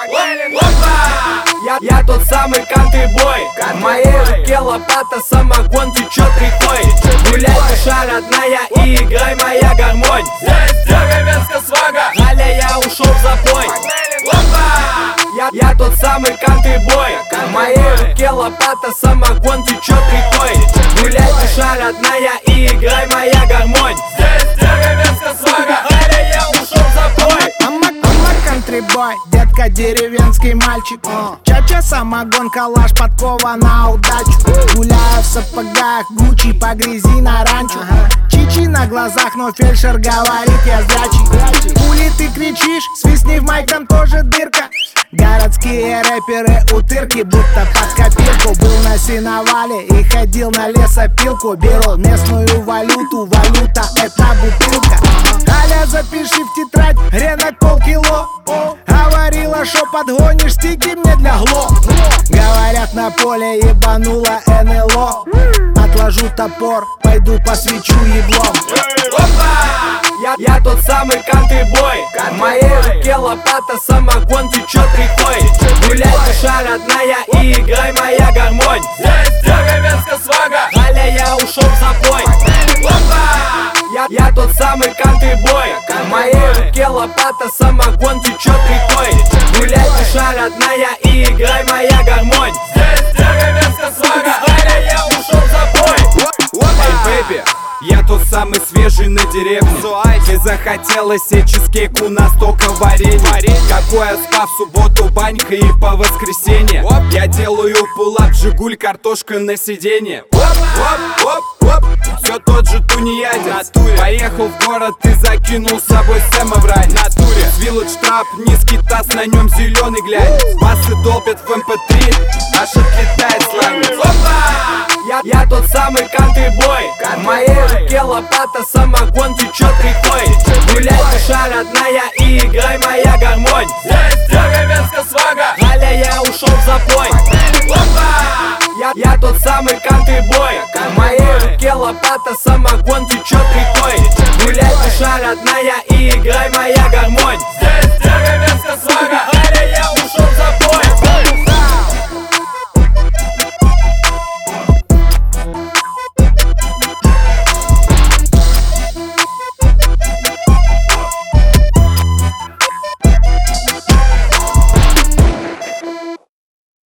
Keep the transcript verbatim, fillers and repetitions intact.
Я, я тот самый кантри-бой. В моей руке лопата, самогон течет рекой. Гуляй, душа родная, и играй моя гармонь. Здесь деревенская свага, Галя, я ушел в запой. Я, я тот самый кантри-бой. В моей руке лопата, самогон течет рекой. Гуляй, душа родная, и играй моя гармонь. Здесь деревенская свага, Галя, я ушел в запой. Кантри-бой, детка, деревенский мальчик. Чача, самогон, калаш, подкова на удачу. Гуляю в сапогах, Гуччи по грязи на ранчо. Чичи на глазах, но фельдшер говорит, я зрячий. Пули ты кричишь, свистни в майк, там тоже дырка. Городские рэперы утырки, будто под копирку. Был на сеновале и ходил на лесопилку. Беру местную валюту, валюта это бутылка. Аля, запиши в тетрадь, ренок полкило. Говорила, шо подгонишь стики мне для гло. Говорят, на поле ебанула эн эл о. Отложу топор, пойду посвечу еблом. Я, я тот самый кантри-бой. В моей руке лопата, самогон течет рекой. Гуляй, душа родная, и играй моя гармонь. Здесь деревенская свага, Галя, я ушел в запой. Я, я тот самый кантри-бой. В моей руке лопата, самогон течет рекой. Гуляй, душа родная, и играй моя гармонь. Здесь деревенская свага, Галя, я ушел в запой. Эй, бэйби, я тот самый свежий на деревне. Мне захотелось себе чизкейк, у нас только варенье. Какое спа в субботу, банька и по воскресенье. Я делаю пулап, Жигуль, картошка на сиденье. Все тот же тунеядец. Поехал в город и закинул с собой Сэма в рай. Вилледж трап, низкий таз, на нем зеленый глянец. Басы долбят в эм пэ три, аж отлетает сланец. Я, я тот самый кантри-бой. В моей руке лопата, самогон течет рекой. Гуляй, душа родная, и играй моя гармонь. Здесь деревенская свага, Галя, я ушел в запой. Я, я тот самый кантри-бой. В моей руке лопата, самогон